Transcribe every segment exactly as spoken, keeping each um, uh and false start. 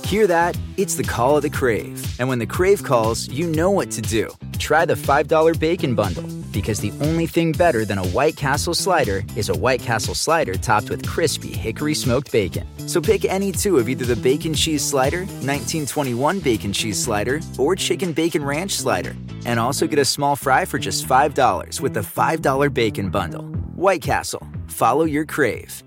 Hear that? It's the call of the Crave. And when the Crave calls, you know what to do. Try the five dollar Bacon Bundle, because the only thing better than a White Castle slider is a White Castle slider topped with crispy hickory smoked bacon. So pick any two of either the Bacon Cheese Slider, nineteen twenty-one Bacon Cheese Slider, or Chicken Bacon Ranch Slider. And also get a small fry for just five dollars with the five dollar Bacon Bundle. White Castle. Follow your Crave.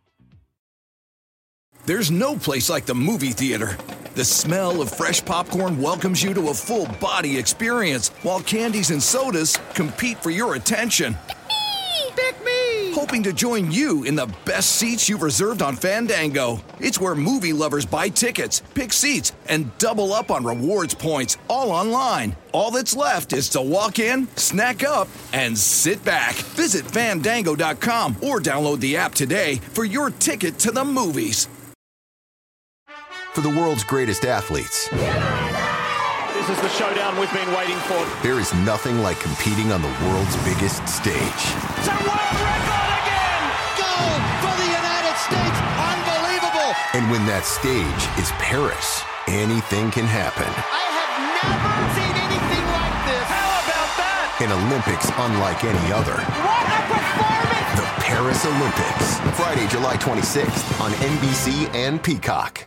There's no place like the movie theater. The smell of fresh popcorn welcomes you to a full-body experience, while candies and sodas compete for your attention. Pick me! Hoping to join you in the best seats you've reserved on Fandango. It's where movie lovers buy tickets, pick seats, and double up on rewards points, all online. All that's left is to walk in, snack up, and sit back. Visit Fandango dot com or download the app today for your ticket to the movies. For the world's greatest athletes, this is the showdown we've been waiting for. There is nothing like competing on the world's biggest stage. It's a world record again! Gold for the United States! Unbelievable! And when that stage is Paris, anything can happen. I have never seen anything like this! How about that? An Olympics unlike any other. What a performance! The Paris Olympics. Friday, July twenty-sixth on N B C and Peacock.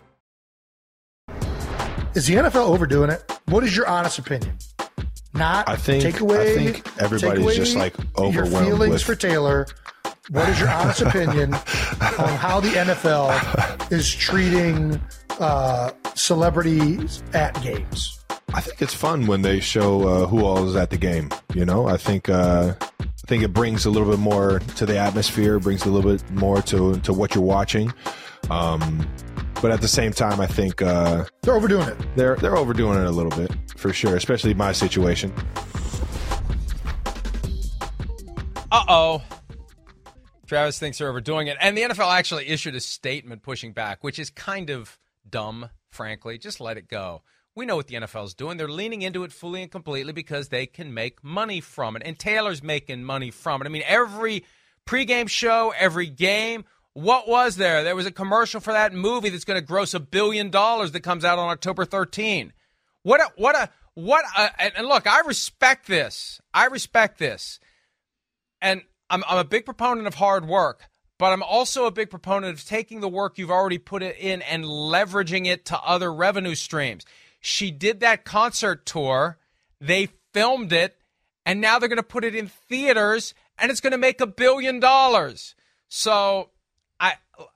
Is the N F L overdoing it? What is your honest opinion? Not I think, take away. I think everybody's take away just like overwhelmed your feelings with for Taylor. What is your honest opinion on how the N F L is treating uh, celebrities at games? I think it's fun when they show uh, who all is at the game. You know, I think uh, I think it brings a little bit more to the atmosphere, brings a little bit more to to what you're watching. Um, But at the same time, I think uh, they're overdoing it. They're they're overdoing it a little bit, for sure, especially my situation. Uh-oh. Travis thinks they're overdoing it. And the N F L actually issued a statement pushing back, which is kind of dumb, frankly. Just let it go. We know what the N F L is doing. They're leaning into it fully and completely because they can make money from it. And Taylor's making money from it. I mean, every pregame show, every game, what was there? There was a commercial for that movie that's going to gross a billion dollars that comes out on October thirteenth. What a, what a, what a, and look, I respect this. I respect this. And I'm, I'm a big proponent of hard work, but I'm also a big proponent of taking the work you've already put it in and leveraging it to other revenue streams. She did that concert tour. They filmed it, and now they're going to put it in theaters, and it's going to make a billion dollars. So, I,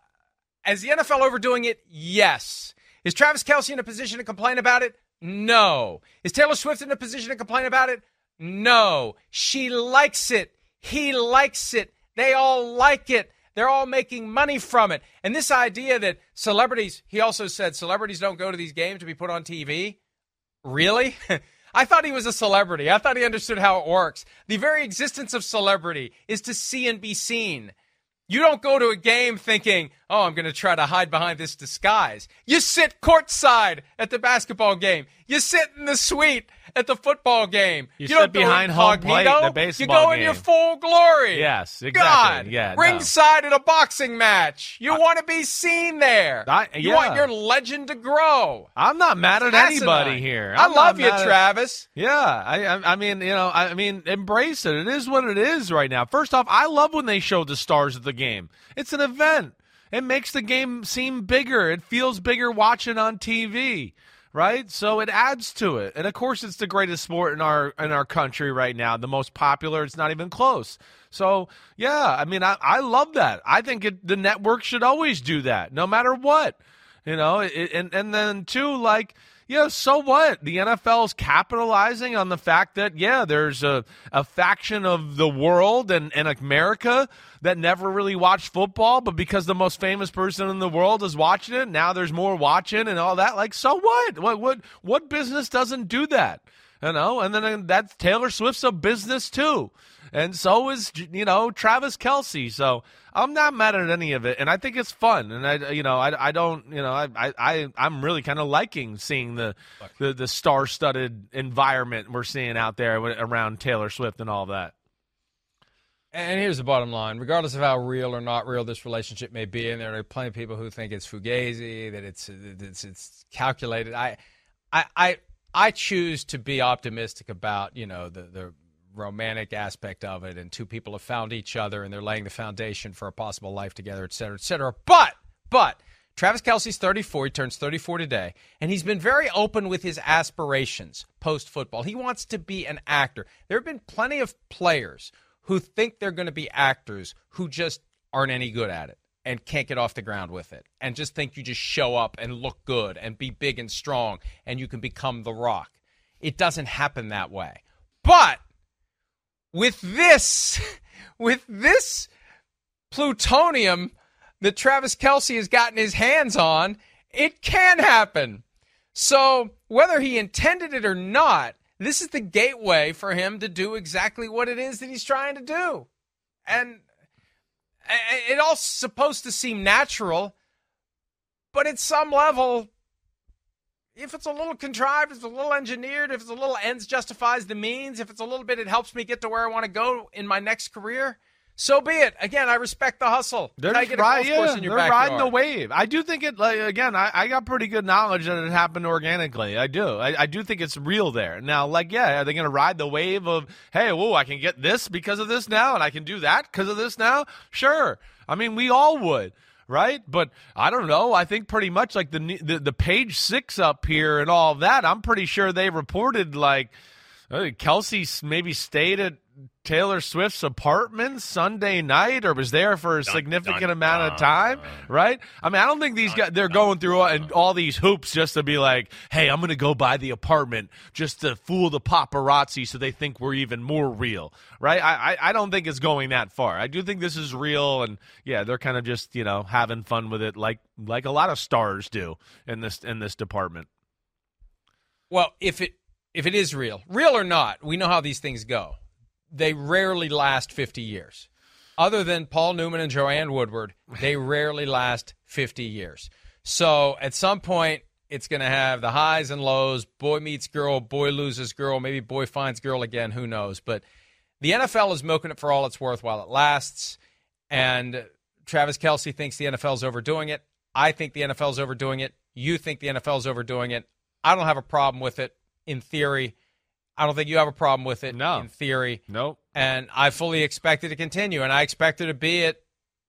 is the N F L overdoing it? Yes. Is Travis Kelce in a position to complain about it? No. Is Taylor Swift in a position to complain about it? No. She likes it. He likes it. They all like it. They're all making money from it. And this idea that celebrities, he also said celebrities don't go to these games to be put on T V. Really? I thought he was a celebrity. I thought he understood how it works. The very existence of celebrity is to see and be seen. You don't go to a game thinking, oh, I'm going to try to hide behind this disguise. You sit courtside at the basketball game. You sit in the suite at the football game. You, you sit don't behind home plate at the baseball You go game. in your full glory. Yes, exactly. God, yeah, ringside no. at a boxing match. You I, want to be seen there. I, yeah. You want your legend to grow. I'm not mad at Asinine. anybody here. I'm I love you, at, Travis. Yeah, I, I, I mean, you know, I mean, embrace it. It is what it is right now. First off, I love when they show the stars of the game. It's an event. It makes the game seem bigger. It feels bigger watching on T V, right? So it adds to it. And of course, it's the greatest sport in our in our country right now. The most popular. It's not even close. So yeah, I mean, I, I love that. I think it, the network should always do that, no matter what. You know, it, and and then too, like. Yeah, so what? The N F L is capitalizing on the fact that, yeah, there's a, a faction of the world and, and America that never really watched football, but because the most famous person in the world is watching it, now there's more watching and all that. Like, so what? What what what business doesn't do that? You know, and then that's Taylor Swift's a business too. And so is, you know, Travis Kelce. So I'm not mad at any of it, and I think it's fun. And I, you know, I, I don't, you know, I, I, I'm really kind of liking seeing the, the, the star-studded environment we're seeing out there around Taylor Swift and all that. And here's the bottom line. Regardless of how real or not real this relationship may be, and there are plenty of people who think it's fugazi, that it's it's, it's calculated, I, I, I, I choose to be optimistic about, you know, the, the romantic aspect of it, and two people have found each other, and they're laying the foundation for a possible life together, et cetera, et cetera. But, but, Travis Kelce's thirty-four. He turns thirty-four today, and he's been very open with his aspirations post-football. He wants to be an actor. There have been plenty of players who think they're going to be actors who just aren't any good at it and can't get off the ground with it, and just think you just show up and look good and be big and strong and you can become The Rock. It doesn't happen that way. But with this, with this plutonium that Travis Kelce has gotten his hands on, it can happen. So whether he intended it or not, this is the gateway for him to do exactly what it is that he's trying to do. And it all's supposed to seem natural, but at some level, if it's a little contrived, if it's a little engineered, if it's a little ends justifies the means, if it's a little bit it helps me get to where I want to go in my next career, so be it. Again, I respect the hustle. They're, I get a right, golf course yeah, in your they're backyard. riding the wave. I do think it, like, again, I, I got pretty good knowledge that it happened organically. I do. I, I do think it's real there. Now, like, yeah, are they going to ride the wave of, hey, whoa, I can get this because of this now, and I can do that because of this now? Sure. I mean, we all would. Right? But I don't know. I think pretty much like the, the the page six up here and all that, I'm pretty sure they reported like uh, Kelce maybe stayed at Taylor Swift's apartment Sunday night or was there for a dun, significant dun, amount dun, of time, dun. right? I mean, I don't think these dun, guys, they're dun, going through all, and all these hoops just to be like, hey, I'm going to go buy the apartment just to fool the paparazzi so they think we're even more real, right? I, I, I don't think it's going that far. I do think this is real, and yeah, they're kind of just, you know, having fun with it like like a lot of stars do in this in this department. Well, if it if it is real, real or not, we know how these things go. They rarely last fifty years. Other than Paul Newman and Joanne Woodward, they rarely last fifty years. So at some point, it's going to have the highs and lows, boy meets girl, boy loses girl, maybe boy finds girl again, who knows. But the N F L is milking it for all it's worth while it lasts, and Travis Kelce thinks the N F L is overdoing it. I think the N F L is overdoing it. You think the N F L is overdoing it. I don't have a problem with it in theory. I don't think you have a problem with it no. in theory. Nope. And I fully expect it to continue, and I expect it to be it.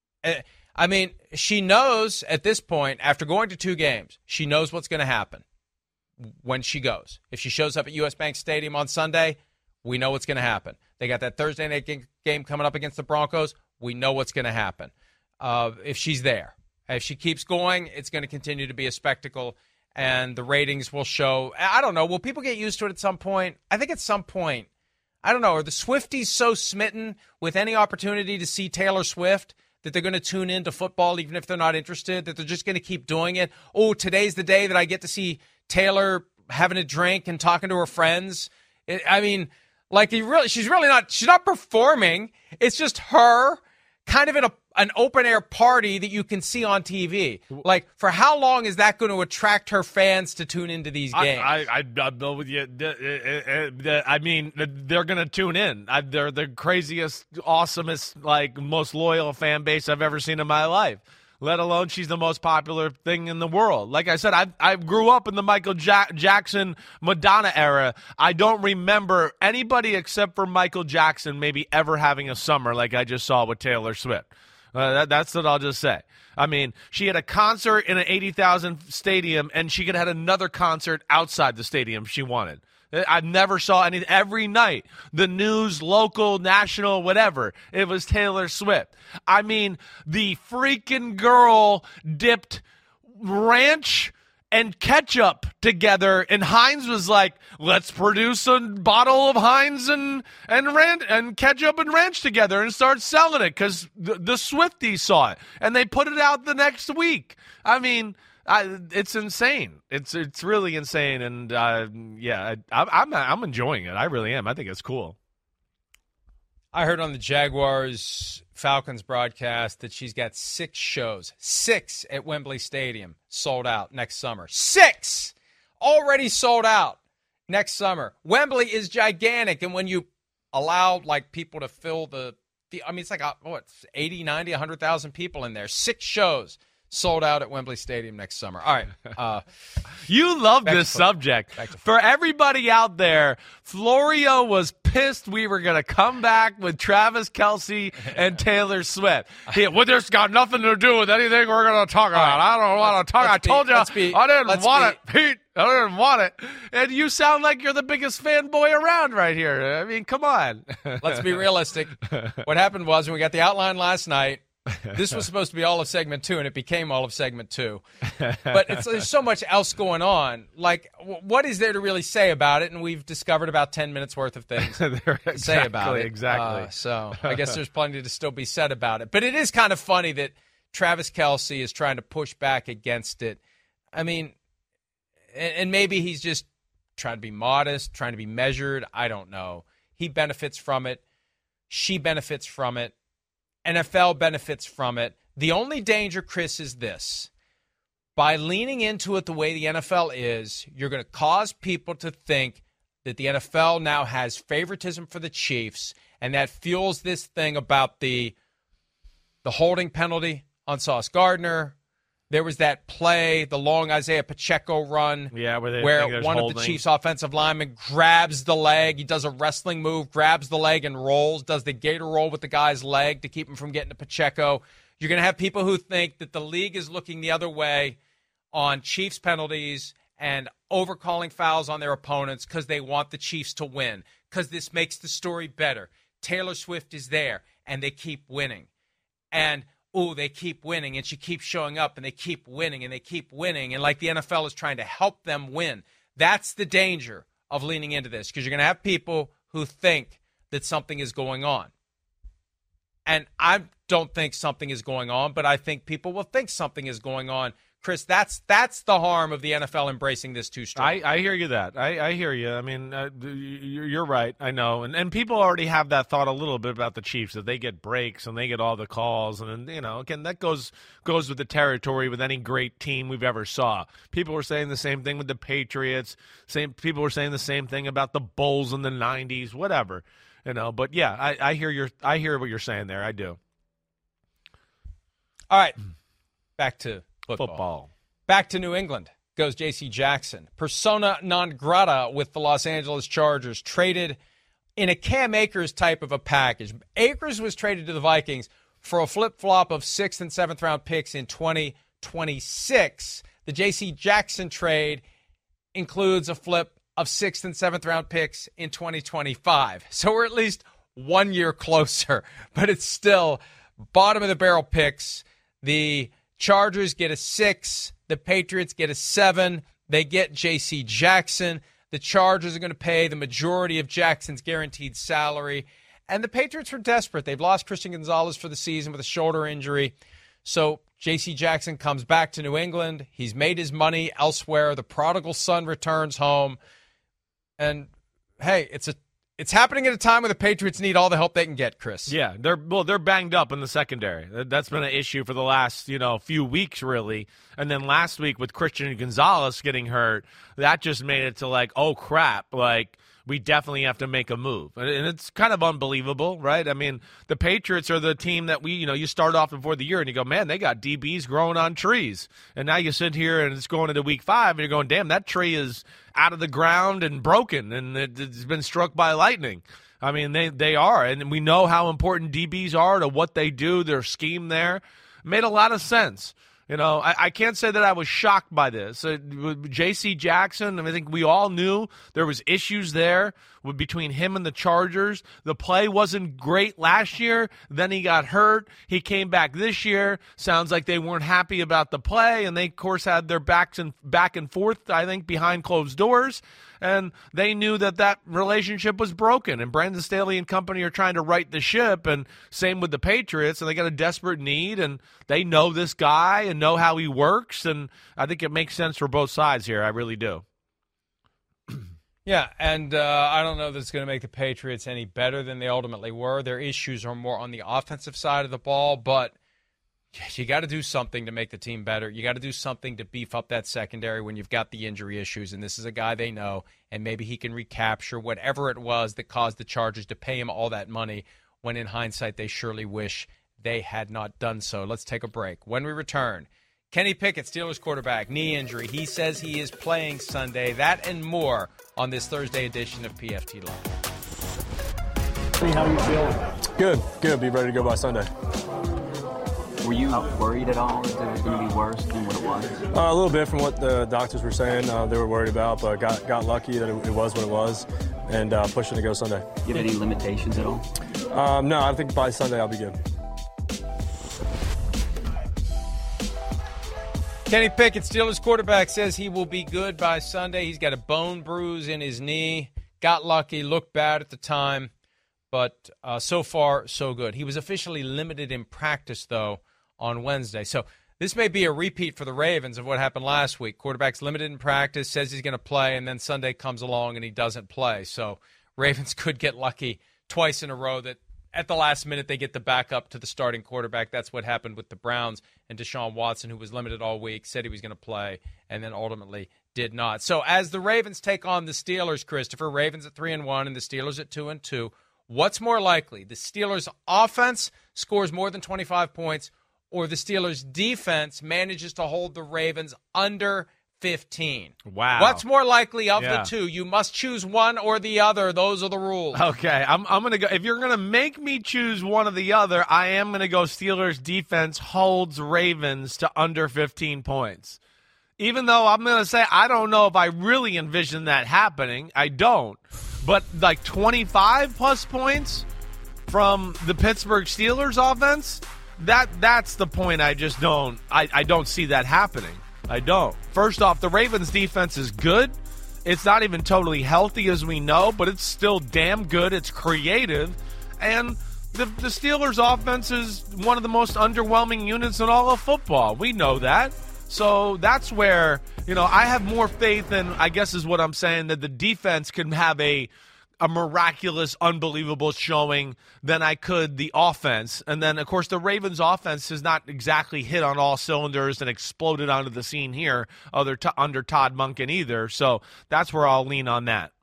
I mean, she knows at this point, after going to two games, she knows what's going to happen when she goes. If she shows up at U S. Bank Stadium on Sunday, we know what's going to happen. They got that Thursday night game coming up against the Broncos. We know what's going to happen uh, if she's there. If she keeps going, it's going to continue to be a spectacle, and the ratings will show. I don't know. Will people get used to it at some point? I think at some point, I don't know. Are the Swifties so smitten with any opportunity to see Taylor Swift that they're going to tune into football even if they're not interested, that they're just going to keep doing it? Oh, today's the day that I get to see Taylor having a drink and talking to her friends. I mean, like, he really, she's really not, she's not performing. It's just her kind of in a an open-air party that you can see on T V. Like, for how long is that going to attract her fans to tune into these games? I, I, I, I'm with you. I mean, they're going to tune in. They're the craziest, awesomest, like, most loyal fan base I've ever seen in my life, let alone she's the most popular thing in the world. Like I said, I I grew up in the Michael ja- Jackson, Madonna era. I don't remember anybody except for Michael Jackson maybe ever having a summer like I just saw with Taylor Swift. Uh, that, that's what I'll just say. I mean, she had a concert in an eighty thousand stadium, and she could have had another concert outside the stadium if she wanted. I never saw any. Every night, the news, local, national, whatever, it was Taylor Swift. I mean, the freaking girl dipped ranch and ketchup together, and Heinz was like, let's produce a bottle of Heinz and and ranch, and ketchup and ranch together and start selling it because the, the Swifties saw it, and they put it out the next week. I mean, I, it's insane. It's it's really insane, and uh, yeah, I, I'm I'm enjoying it. I really am. I think it's cool. I heard on the Jaguars Falcons broadcast that she's got six shows, six at Wembley Stadium, sold out next summer. Six already sold out next summer. Wembley is gigantic, and when you allow like people to fill the I mean, it's like, what, eighty, ninety, one hundred thousand people in there. Six shows sold out at Wembley Stadium next summer. All right. Uh, you love this subject. For everybody out there, Florio was pissed we were going to come back with Travis Kelce and Taylor Swift. He, well, this got nothing to do with anything we're going to talk about. Right. I don't want to talk. I told you be, I didn't want be. it, Pete. I didn't want it. And you sound like you're the biggest fanboy around right here. I mean, come on. Let's be realistic. What happened was when we got the outline last night, this was supposed to be all of segment two, and it became all of segment two. But it's, there's so much else going on. Like, w- what is there to really say about it? And we've discovered about ten minutes worth of things to exactly, say about it. Exactly. Uh, so I guess there's plenty to still be said about it. But it is kind of funny that Travis Kelce is trying to push back against it. I mean, and, and maybe he's just trying to be modest, trying to be measured. I don't know. He benefits from it. She benefits from it. N F L benefits from it. The only danger, Chris, is this. By leaning into it the way the N F L is, you're going to cause people to think that the N F L now has favoritism for the Chiefs, and that fuels this thing about the the holding penalty on Sauce Gardner. There was that play, the long Isaiah Pacheco run, yeah, where, they where think one holding. of the Chiefs' offensive linemen grabs the leg. He does a wrestling move, grabs the leg and rolls, does the gator roll with the guy's leg to keep him from getting to Pacheco. You're going to have people who think that the league is looking the other way on Chiefs penalties and overcalling fouls on their opponents because they want the Chiefs to win, because this makes the story better. Taylor Swift is there, and they keep winning. And oh, they keep winning, and she keeps showing up, and they keep winning, and they keep winning, and like the N F L is trying to help them win. That's the danger of leaning into this, because you're going to have people who think that something is going on. And I don't think something is going on, but I think people will think something is going on. Chris, that's that's the harm of the N F L embracing this too strong. I, I hear you that. I, I hear you. I mean, uh, you're right. I know. And and people already have that thought a little bit about the Chiefs, that they get breaks and they get all the calls. And, you know, again, that goes goes with the territory with any great team we've ever saw. People were saying the same thing with the Patriots. Same People were saying the same thing about the Bulls in the nineties, whatever. You know, but, yeah, I, I hear your I hear what you're saying there. I do. All right. Back to Football. Football. Back to New England goes J C Jackson. Persona non grata with the Los Angeles Chargers, traded in a Cam Akers type of a package. Akers was traded to the Vikings for a flip-flop of sixth and seventh round picks in twenty twenty-six. The J C Jackson trade includes a flip of sixth and seventh round picks in twenty twenty-five. So we're at least one year closer, but it's still bottom of the barrel picks. The Chargers get a six. The Patriots get a seven. They get J C Jackson. The Chargers are going to pay the majority of Jackson's guaranteed salary. And the Patriots were desperate. They've lost Christian Gonzalez for the season with a shoulder injury. So J C Jackson comes back to New England. He's made his money elsewhere. The prodigal son returns home. And, hey, it's a It's happening at a time where the Patriots need all the help they can get, Chris. Yeah, they're well, they're banged up in the secondary. That's been an issue for the last, you know, few weeks, really. And then last week with Christian Gonzalez getting hurt, that just made it to like, oh, crap, like we definitely have to make a move. And it's kind of unbelievable, right? I mean, the Patriots are the team that we, you know, you start off before the year and you go, man, they got D Bs growing on trees. And now you sit here and it's going into week five and you're going, damn, that tree is out of the ground and broken and it, it's been struck by lightning. I mean, they, they are. And we know how important D Bs are to what they do, their scheme there. Made a lot of sense. You know, I, I can't say that I was shocked by this. Uh, J C Jackson, I think we all knew there was issues there with, between him and the Chargers. The play wasn't great last year. Then he got hurt. He came back this year. Sounds like they weren't happy about the play, and they, of course, had their backs and back and forth, I think, behind closed doors. And they knew that that relationship was broken. And Brandon Staley and company are trying to right the ship. And same with the Patriots. And they got a desperate need. And they know this guy and know how he works. And I think it makes sense for both sides here. I really do. Yeah, and uh, I don't know that it's going to make the Patriots any better than they ultimately were. Their issues are more on the offensive side of the ball. But you got to do something to make the team better. You got to do something to beef up that secondary when you've got the injury issues. And this is a guy they know, and maybe he can recapture whatever it was that caused the Chargers to pay him all that money when in hindsight they surely wish they had not done so. Let's take a break. When we return, Kenny Pickett, Steelers quarterback, knee injury. He says he is playing Sunday. That and more on this Thursday edition of P F T Live. How are you feeling? Good, good. Be ready to go by Sunday. Were you worried at all that it was going to be worse than what it was? Uh, a little bit from what the doctors were saying. Uh, they were worried about, but got got lucky that it, it was what it was, and uh, pushing to go Sunday. Do you have any limitations at all? Um, no, I think by Sunday I'll be good. Kenny Pickett, Steelers quarterback, says he will be good by Sunday. He's got a bone bruise in his knee. Got lucky, looked bad at the time, but uh, so far, so good. He was officially limited in practice, though, on Wednesday. So this may be a repeat for the Ravens of what happened last week. Quarterback's limited in practice, says he's going to play, and then Sunday comes along and he doesn't play. So Ravens could get lucky twice in a row that at the last minute they get the backup to the starting quarterback. That's what happened with the Browns and Deshaun Watson, who was limited all week, said he was going to play, and then ultimately did not. So as the Ravens take on the Steelers, Christopher, Ravens at three and one and the Steelers at two and two, what's more likely? The Steelers' offense scores more than twenty-five points, or the Steelers' defense manages to hold the Ravens under fifteen? Wow. What's more likely of Yeah. the two? You must choose one or the other. Those are the rules. Okay, I'm I'm gonna go. If you're gonna make me choose one or the other, I am gonna go Steelers defense holds Ravens to under fifteen points. Even though I'm gonna say I don't know if I really envision that happening. I don't. But like twenty-five plus points from the Pittsburgh Steelers offense, that that's the point. I just don't. I, I don't see that happening. I don't. First off, the Ravens defense is good. It's not even totally healthy as we know, but it's still damn good. It's creative. And the, the Steelers offense is one of the most underwhelming units in all of football. We know that. So that's where, you know, I have more faith in, I guess is what I'm saying, that the defense can have a a miraculous, unbelievable showing than I could the offense. And then, of course, the Ravens offense has not exactly hit on all cylinders and exploded onto the scene here other t- under Todd Monken either. So that's where I'll lean on that.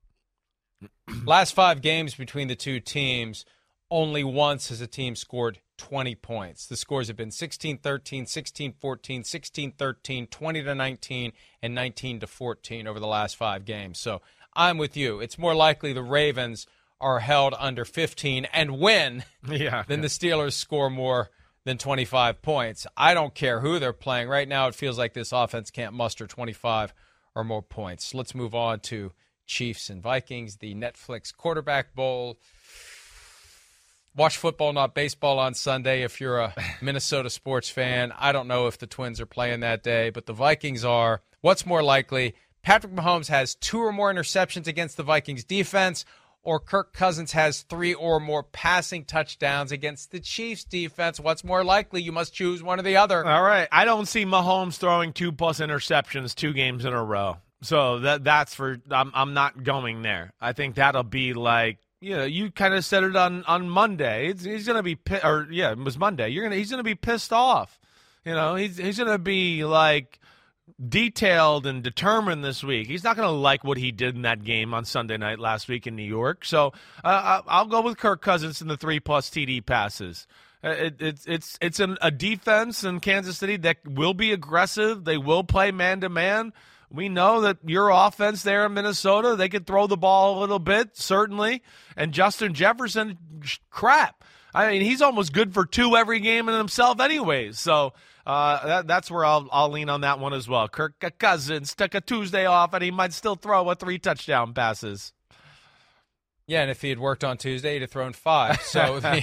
Last five games between the two teams, only once has a team scored twenty points. The scores have been sixteen thirteen, sixteen fourteen, sixteen thirteen, twenty to nineteen, and nineteen to fourteen over the last five games. So I'm with you. It's more likely the Ravens are held under fifteen and win yeah. than the Steelers score more than twenty-five points. I don't care who they're playing. Right now it feels like this offense can't muster twenty-five or more points. Let's move on to Chiefs and Vikings, the Netflix Quarterback Bowl. Watch football, not baseball on Sunday if you're a Minnesota sports fan. I don't know if the Twins are playing that day, but the Vikings are. What's more likely? Patrick Mahomes has two or more interceptions against the Vikings defense, or Kirk Cousins has three or more passing touchdowns against the Chiefs defense. What's more likely? You must choose one or the other. All right. I don't see Mahomes throwing two plus interceptions two games in a row. So that that's for I'm I'm not going there. I think that'll be like, you know, you kind of said it on, on Monday. It's, he's going to be pi- or yeah, it was Monday. You're going to he's going to be pissed off. You know, he's he's going to be like detailed and determined this week. He's not going to like what he did in that game on Sunday night last week in New York. So uh, I'll go with Kirk Cousins in the three plus T D passes. It, it's it's it's an, a defense in Kansas City that will be aggressive. They will play man to man. We know that your offense there in Minnesota, they could throw the ball a little bit, certainly. And Justin Jefferson, crap. I mean, he's almost good for two every game in himself anyways. So uh, that, that's where I'll, I'll lean on that one as well. Kirk Cousins took a Tuesday off, and he might still throw a three touchdown passes. Yeah, and if he had worked on Tuesday, he'd have thrown five. So the,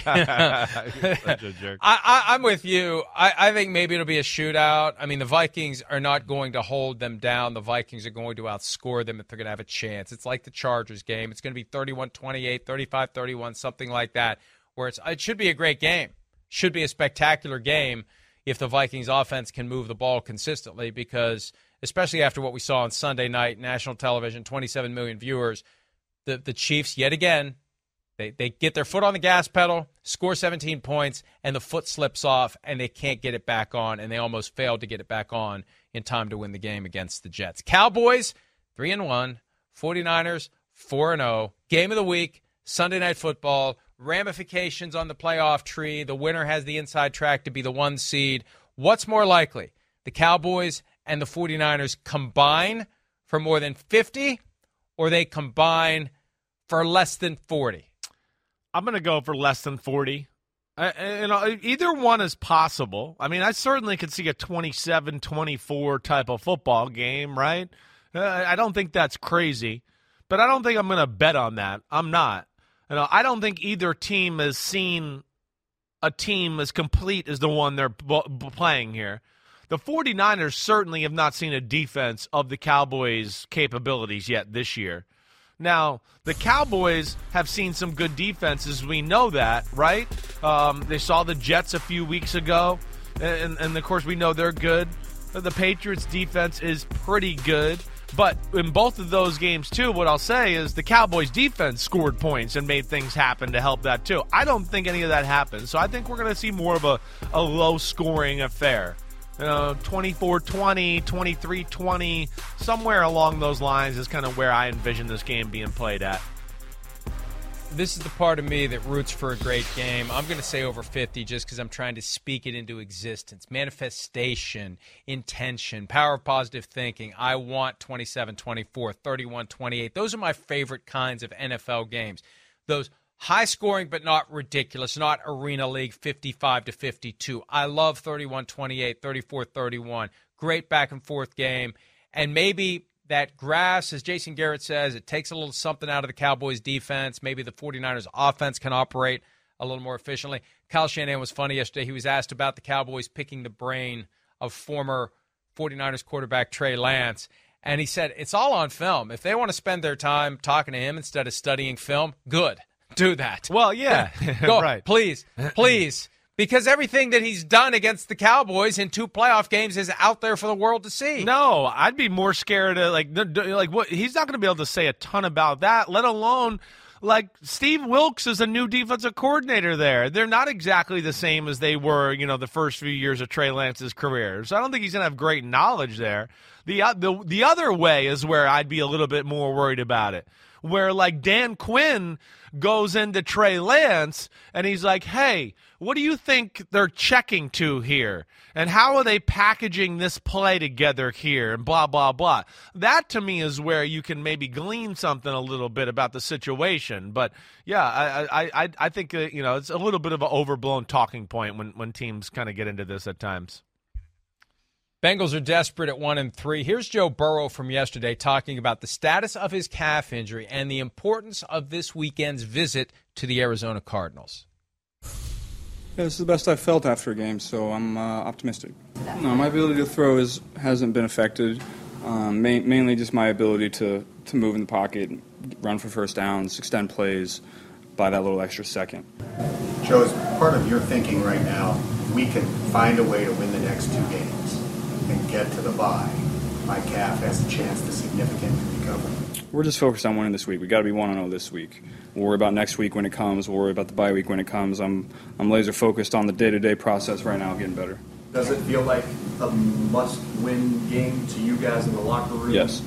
such a jerk. I, I, I'm with you. I, I think maybe it'll be a shootout. I mean, the Vikings are not going to hold them down. The Vikings are going to outscore them if they're going to have a chance. It's like the Chargers game. It's going to be thirty-one twenty-eight, thirty-five thirty-one, something like that, where it's it should be a great game. Should be a spectacular game if the Vikings offense can move the ball consistently, because especially after what we saw on Sunday night, national television, twenty-seven million viewers, The the Chiefs, yet again, they, they get their foot on the gas pedal, score seventeen points, and the foot slips off, and they can't get it back on, and they almost failed to get it back on in time to win the game against the Jets. Cowboys, three and one, 49ers, four and oh. Game of the week, Sunday Night Football, ramifications on the playoff tree. The winner has the inside track to be the one seed. What's more likely? The Cowboys and the 49ers combine for more than fifty, or they combine for less than forty? I'm going to go for less than forty. I, you know, either one is possible. I mean, I certainly could see a twenty-seven twenty-four type of football game, right? Uh, I don't think that's crazy, but I don't think I'm going to bet on that. I'm not. You know, I don't think either team has seen a team as complete as the one they're b- b- playing here. The 49ers certainly have not seen a defense of the Cowboys' capabilities yet this year. Now, the Cowboys have seen some good defenses. We know that, right? Um, they saw the Jets a few weeks ago, and, and, of course, we know they're good. The Patriots' defense is pretty good. But in both of those games, too, what I'll say is the Cowboys' defense scored points and made things happen to help that, too. I don't think any of that happened. So I think we're going to see more of a, a low-scoring affair. You know, twenty-four twenty, twenty-three twenty, somewhere along those lines is kind of where I envision this game being played at. This is the part of me that roots for a great game. I'm going to say over fifty just because I'm trying to speak it into existence. Manifestation, intention, power of positive thinking. I want twenty-seven twenty-four, thirty-one twenty-eight. Those are my favorite kinds of N F L games. Those high scoring but not ridiculous, not Arena League fifty-five to fifty-two. I love thirty-one twenty-eight, thirty-four thirty-one. Great back and forth game. And maybe that grass, as Jason Garrett says, it takes a little something out of the Cowboys defense. Maybe the 49ers offense can operate a little more efficiently. Kyle Shanahan was funny yesterday. He was asked about the Cowboys picking the brain of former 49ers quarterback Trey Lance. And he said, it's all on film. If they want to spend their time talking to him instead of studying film, good. Do that. Well, yeah. Go, right. Please, please. Because everything that he's done against the Cowboys in two playoff games is out there for the world to see. No, I'd be more scared of, like, like what he's not going to be able to say a ton about that, let alone, like, Steve Wilks is a new defensive coordinator there. They're not exactly the same as they were, you know, the first few years of Trey Lance's career. So I don't think he's going to have great knowledge there. The, uh, the, the other way is where I'd be a little bit more worried about it. Where, like, Dan Quinn goes into Trey Lance, and he's like, hey, what do you think they're checking to here? And how are they packaging this play together here? And blah, blah, blah. That, to me, is where you can maybe glean something a little bit about the situation. But, yeah, I I, I think, uh, you know, it's a little bit of an overblown talking point when, when teams kind of get into this at times. Bengals are desperate at one and three. Here's Joe Burrow from yesterday talking about the status of his calf injury and the importance of this weekend's visit to the Arizona Cardinals. Yeah, this is the best I've felt after a game, so I'm uh, optimistic. No, my ability to throw is hasn't been affected. Um, ma- mainly just my ability to, to move in the pocket, run for first downs, extend plays by that little extra second. Joe, as part of your thinking right now, we can find a way to win the next two games and get to the bye, my calf has a chance to significantly recover. We're just focused on winning this week. We got to be one and oh this week. We'll worry about next week when it comes. We'll worry about the bye week when it comes. I'm I'm laser focused on the day-to-day process right now, getting better. Does it feel like a must-win game to you guys in the locker room? Yes.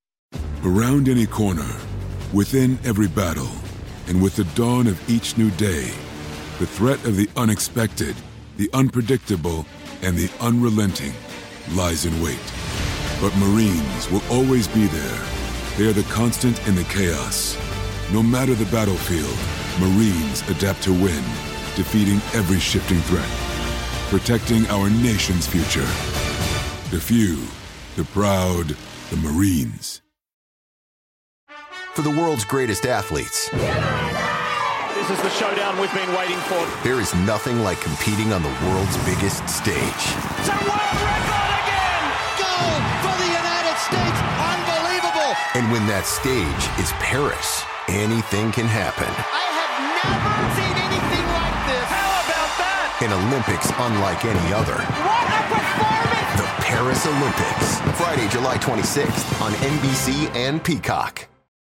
Around any corner, within every battle, and with the dawn of each new day, the threat of the unexpected, the unpredictable, and the unrelenting lies in wait. But Marines will always be there. They are the constant in the chaos. No matter the battlefield, Marines adapt to win, defeating every shifting threat, protecting our nation's future. The few, the proud, the Marines. For the world's greatest athletes, This is the showdown we've been waiting for. there is nothing like competing on the world's biggest stage. It's a world record again! Gold for the United States! Unbelievable! And when that stage is Paris, anything can happen. I have never seen anything like this! How about that? An Olympics unlike any other. What a performance! The Paris Olympics, Friday, July twenty-sixth on N B C and Peacock.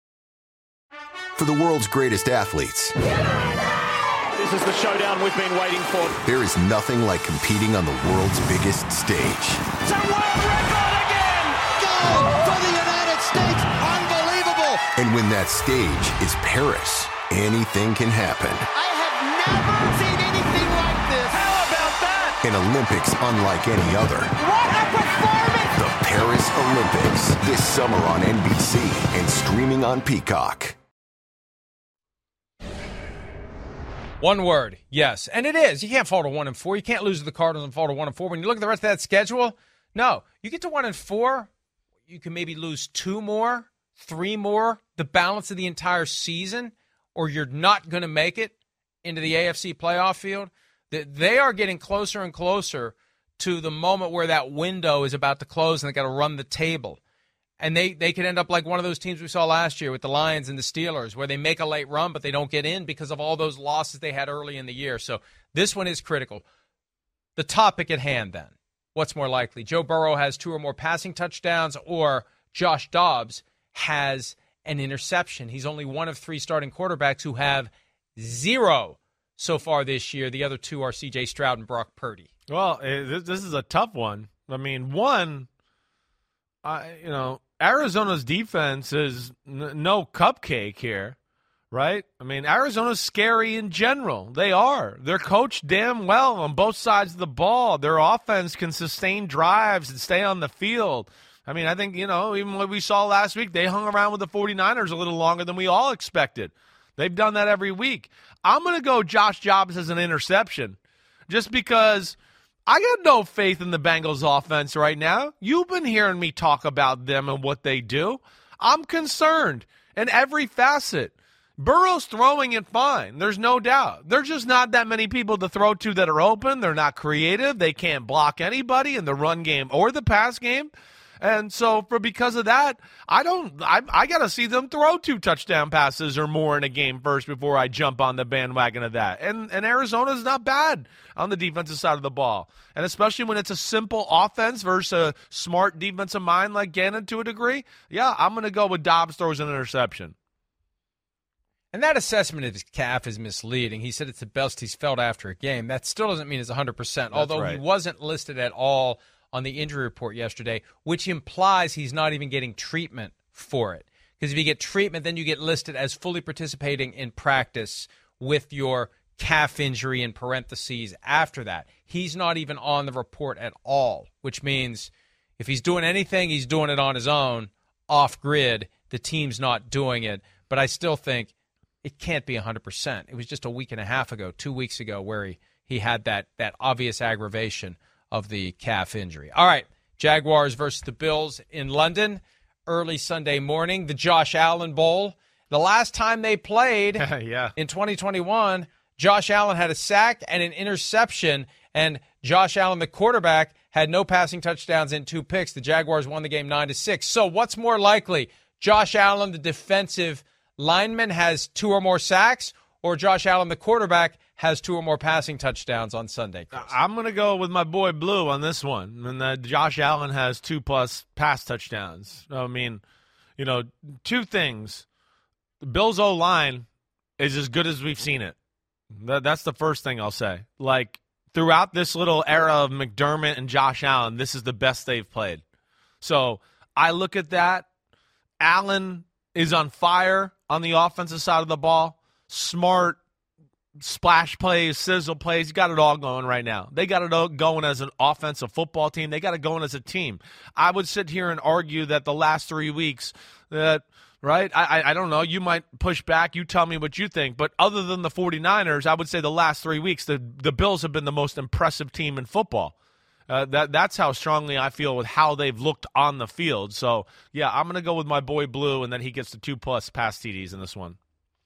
For the world's greatest athletes, This is the showdown we've been waiting for. there is nothing like competing on the world's biggest stage. It's a world record again! Gold for the United States! Unbelievable! And when that stage is Paris, anything can happen. I An Olympics unlike any other. What a performance! The Paris Olympics, this summer on N B C and streaming on Peacock. One word, yes. And it is. You can't fall to one and four. You can't lose to the Cardinals and fall to one and four. When you look at the rest of that schedule, no. You get to one and four, you can maybe lose two more, three more, the balance of the entire season, or you're not going to make it into the A F C playoff field. They are getting closer and closer to the moment where that window is about to close and they got to run the table. And they, they could end up like one of those teams we saw last year with the Lions and the Steelers, where they make a late run, but they don't get in because of all those losses they had early in the year. So this one is critical. The topic at hand then. What's more likely? Joe Burrow has two or more passing touchdowns, or Josh Dobbs has an interception. He's only one of three starting quarterbacks who have zero so far this year. The other two are C J Stroud and Brock Purdy. Well, this is a tough one. I mean, one, uh, you know, Arizona's defense is n- no cupcake here, right? I mean, Arizona's scary in general. They are. They're coached damn well on both sides of the ball. Their offense can sustain drives and stay on the field. I mean, I think, you know, even what we saw last week, they hung around with the 49ers a little longer than we all expected. They've done that every week. I'm going to go Josh Dobbs as an interception just because I got no faith in the Bengals offense right now. You've been hearing me talk about them and what they do. I'm concerned in every facet. Burrow's throwing it fine. There's no doubt. There's just not that many people to throw to that are open. They're not creative. They can't block anybody in the run game or the pass game. And so for because of that, I don't I I got to see them throw two touchdown passes or more in a game first before I jump on the bandwagon of that. And and Arizona's not bad on the defensive side of the ball. And especially when it's a simple offense versus a smart defensive mind like Gannon to a degree. Yeah, I'm going to go with Dobbs throws an interception. And that assessment of his calf is misleading. He said it's the best he's felt after a game. That still doesn't mean it's one hundred percent, That's although right. he wasn't listed at all on the injury report yesterday, which implies he's not even getting treatment for it. Because if you get treatment, then you get listed as fully participating in practice with your calf injury in parentheses after that. He's not even on the report at all, which means if he's doing anything, he's doing it on his own, off-grid. The team's not doing it. But I still think it can't be one hundred percent. It was just a week and a half ago, two weeks ago, where he, he had that that obvious aggravation of the calf injury. All right, Jaguars versus the Bills in London, early Sunday morning, the Josh Allen Bowl. The last time they played yeah. in twenty twenty-one, Josh Allen had a sack and an interception, and Josh Allen, the quarterback, had no passing touchdowns and two picks. The Jaguars won the game nine to six. So what's more likely? Josh Allen, the defensive lineman, has two or more sacks, or Josh Allen, the quarterback, has two or more passing touchdowns on Sunday, Chris? I'm going to go with my boy Blue on this one, and that Josh Allen has two-plus pass touchdowns. I mean, you know, two things. The Bills' O-line is as good as we've seen it. That, that's the first thing I'll say. Like, throughout this little era of McDermott and Josh Allen, this is the best they've played. So I look at that. Allen is on fire on the offensive side of the ball. Smart, splash plays, sizzle plays. You got it all going right now. They got it all going as an offensive football team. They got it going as a team. I would sit here and argue that the last three weeks that, right, I, I, I don't know. You might push back. You tell me what you think. But other than the 49ers, I would say the last three weeks, the, the Bills have been the most impressive team in football. Uh, that That's how strongly I feel with how they've looked on the field. So, yeah, I'm going to go with my boy Blue, and then he gets the two-plus pass T Ds in this one.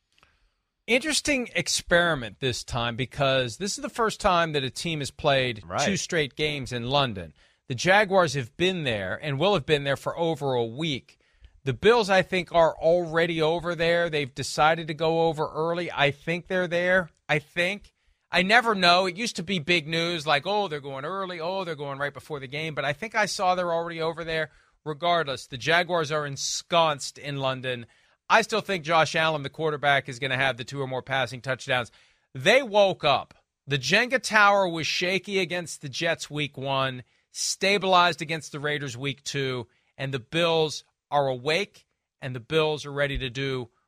Interesting experiment this time, because this is the first time that a team has played right. two straight games in London. The Jaguars have been there and will have been there for over a week. The Bills, I think, are already over there. They've decided to go over early. I think they're there. I think. I never know. It used to be big news like, oh, they're going early. Oh, they're going right before the game. But I think I saw they're already over there. Regardless, the Jaguars are ensconced in London. I still think Josh Allen, the quarterback, is going to have the two or more passing touchdowns. They woke up. The Jenga tower was shaky against the Jets week one, stabilized against the Raiders week two, and the Bills are awake, and the Bills are ready to do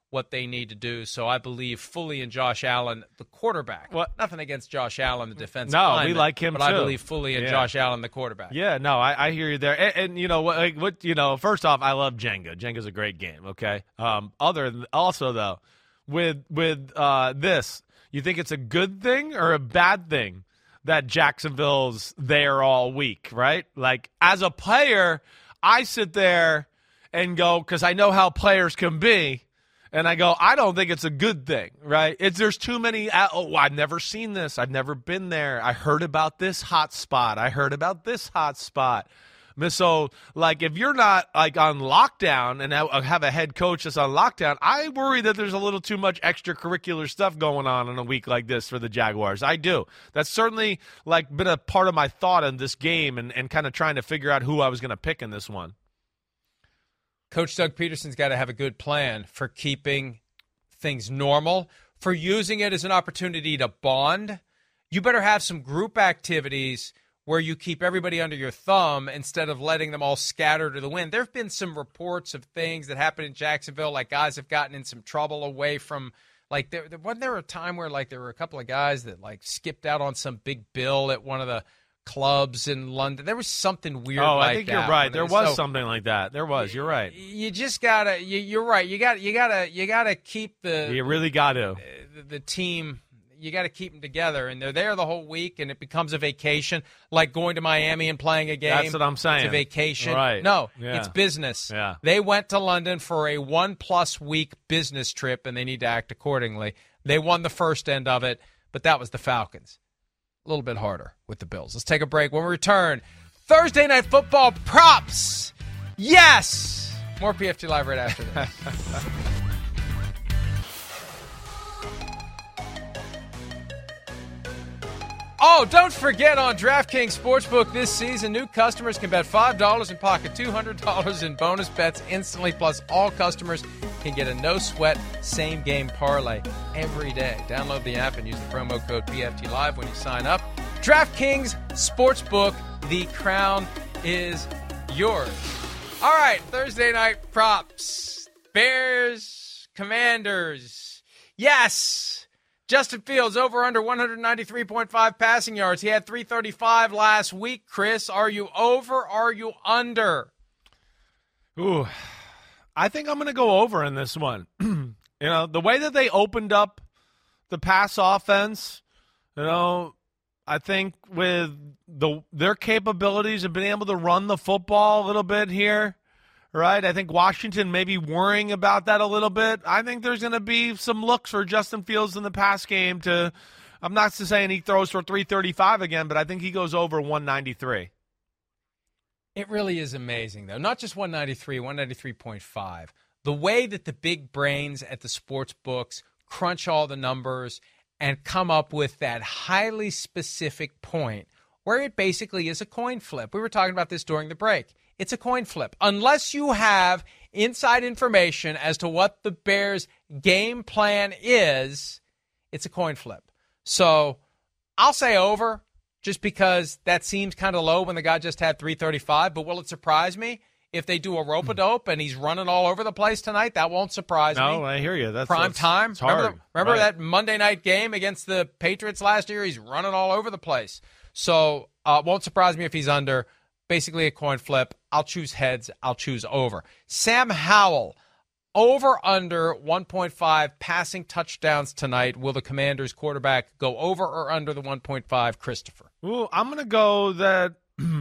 what they need to do. So I believe fully in Josh Allen, the quarterback. What? Nothing against Josh Allen, the defensive No, lineman, we like him but too. I believe fully in Yeah. Josh Allen, the quarterback. Yeah, no, I, I hear you there. And, and you know what, like, what? You know, first off, I love Jenga. Jenga's a great game. Okay. Um. Other than, also though, with with uh this, you think it's a good thing or a bad thing that Jacksonville's there all week, right? Like as a player, I sit there and go, because I know how players can be. And I go, I don't think it's a good thing, right? It's there's too many. Oh, I've never seen this. I've never been there. I heard about this hot spot. I heard about this hot spot. So, like, if you're not like on lockdown and have a head coach that's on lockdown, I worry that there's a little too much extracurricular stuff going on in a week like this for the Jaguars. I do. That's certainly like been a part of my thought in this game and, and kind of trying to figure out who I was going to pick in this one. Coach Doug Peterson's got to have a good plan for keeping things normal, for using it as an opportunity to bond. You better have some group activities where you keep everybody under your thumb instead of letting them all scatter to the wind. There have been some reports of things that happened in Jacksonville, like guys have gotten in some trouble away from, like, there, there wasn't there a time where, like, there were a couple of guys that, like, skipped out on some big bill at one of the clubs in London. There was something weird oh, like that. I think you're right. There was so, something like that. There was. You're right. You just gotta. You, you're right. You got. You gotta. You gotta keep the. You really got to. The, the team. You got to keep them together, and they're there the whole week, and it becomes a vacation, like going to Miami and playing a game. That's what I'm saying. It's a vacation. Right. No, Yeah. it's business. Yeah. They went to London for a one-plus week business trip, and they need to act accordingly. They won the first end of it, but that was the Falcons. A little bit harder with the Bills. Let's take a break. When we return, Thursday Night Football props. Yes! More P F T Live right after this. Oh, don't forget on DraftKings Sportsbook this season, new customers can bet five dollars and pocket two hundred dollars in bonus bets instantly, plus all customers can get a no-sweat same-game parlay every day. Download the app and use the promo code P F T Live when you sign up. DraftKings Sportsbook, the crown is yours. All right, Thursday night props. Bears, Commanders. Yes! Justin Fields over under one ninety-three point five passing yards. He had three thirty-five last week. Chris, are you over? Are you under? Ooh, I think I'm going to go over in this one. You know, the way that they opened up the pass offense, you know, I think with the their capabilities of being able to run the football a little bit here, right? I think Washington may be worrying about that a little bit. I think there's going to be some looks for Justin Fields in the pass game to, I'm not saying he throws for three thirty-five again, but I think he goes over one ninety-three. It really is amazing, though. Not just one ninety-three, one ninety-three point five. The way that the big brains at the sports books crunch all the numbers and come up with that highly specific point where it basically is a coin flip. We were talking about this during the break. It's a coin flip. Unless you have inside information as to what the Bears' game plan is, it's a coin flip. So I'll say over just because that seems kind of low when the guy just had three thirty-five. But will it surprise me if they do a rope-a-dope and he's running all over the place tonight? That won't surprise no, me. No, I hear you. That's prime that's, time. It's hard. Remember, the, remember right. that Monday night game against the Patriots last year? He's running all over the place. So uh, won't surprise me if he's under. Basically a coin flip. I'll choose heads. I'll choose over. Sam Howell, over under one point five passing touchdowns tonight. Will the Commanders quarterback go over or under the one point five, Christopher? Ooh, I'm going to go that